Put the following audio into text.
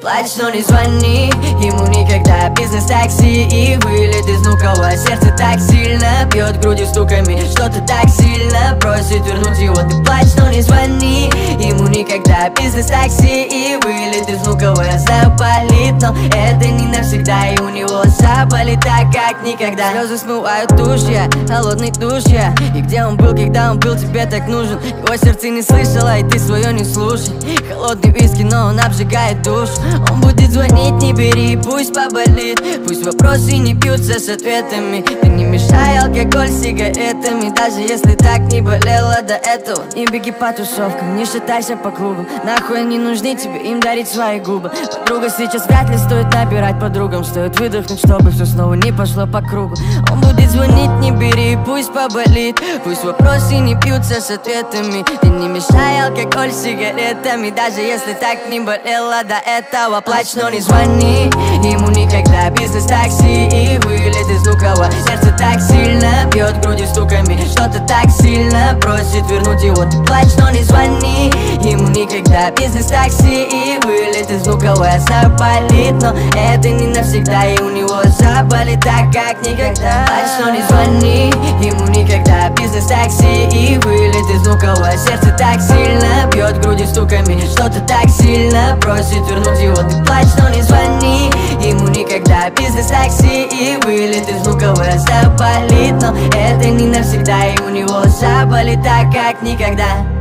Плачь, но не звони ему никогда. Бизнес-такси и вылет из внукового. Сердце так сильно бьет грудью стуками, что-то так сильно просит вернуть его. Ты плачь, но не звони ему никогда. Бизнес-такси и вылет из внукового. Я знаю, болит, но это не навсегда. И у него заболит так, как никогда. Слезы смывают тушь, я холодный душ, я. И где он был, когда он был тебе так нужен? Его сердце не слышало, и ты свое не слушай. Холодный виски, но он обжигает душ. Он будет звонить, не бери, пусть поболит. Пусть вопросы не бьются с ответами. Ты не мешай алкоголь с сигаретами. Даже если так не болело до этого. Не беги по тусовкам, не шатайся по клубам. Нахуй они нужны тебе, им дарить свои губы. Подруга сейчас вряд ли стоит набирать подругам. Стоит выдохнуть, чтобы все снова не пошло по кругу. Он будет звонить, не бери, пусть поболит. Пусть вопросы не бьются с ответами. Ты не мешай алкоголь с сигаретами. Даже если так не болело до этого. Плачь, но не звони ему никогда. Бизнес-такси и вылет из внукового. Сердце так сильно бьет грудью стуками, что-то так сильно просит вернуть его. Ты плачь, но не звони ему никогда. Бизнес-такси и вылет из внукового. Я знаю, болит, но это не навсегда. И у него заболит так, как никогда. Плачь, но не звони ему никогда. Бизнес-такси и вылет из внукового. Сердце так сильно бьет грудью стуками, что-то так сильно просит вернуть его. Ты плачь, но не звони ему никогда. Бизнес-такси и вылет из внукового. Я знаю, болит, но это не навсегда. И у него заболит так, как никогда.